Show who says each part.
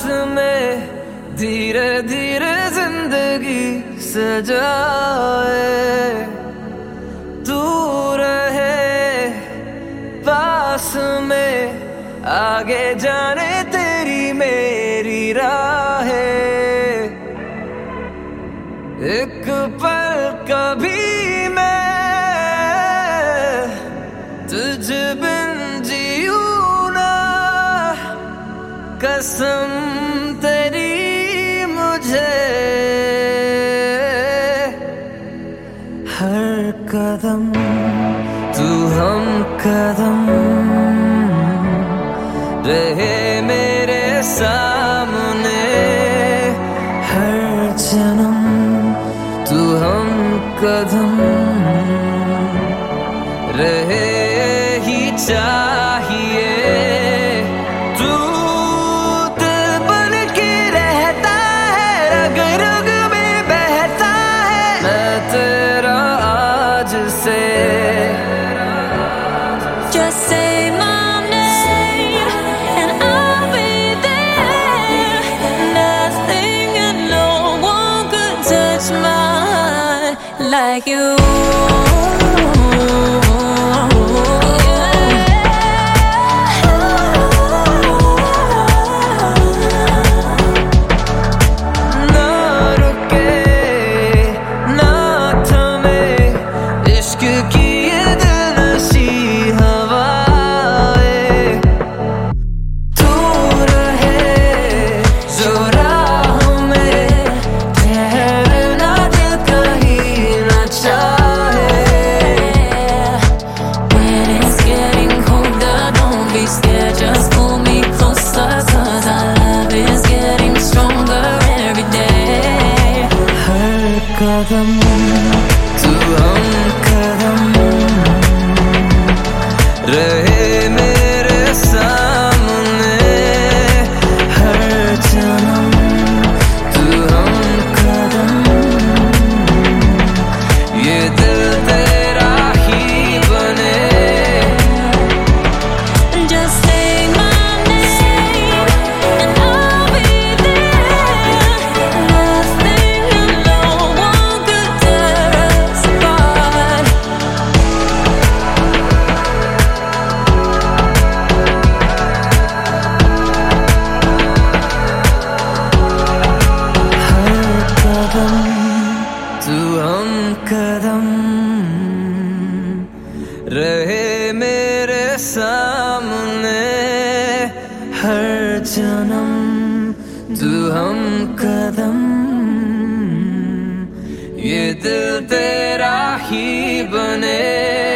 Speaker 1: में धीरे धीरे जिंदगी सजाए, तू रहे पास में, आगे जाने तेरी मेरी राहें। एक पल कभी मैं तुझ बिन जीऊं ना, कसम तेरी मुझे। हर कदम तू हम कदम रहे मेरे सामने, हर जन्म तू हम कदम रहे ही चाहिए। तू दिल बन के रहता है, रग रग में बहता है, मैं तेरा आज से।
Speaker 2: Just say my name and I'll be there. Nothing and no one could touch my heart like you. Just pull me closer, 'cause our love is getting stronger every day.
Speaker 1: हर कदम तू हम कदम रहे मेरे सामने, हर जन्म तू हम कदम, ये दिल तेरा ही बने। तू हम कदम रहे मेरे सामने, हर जन्म तू हम कदम, ये दिल तेरा ही बने।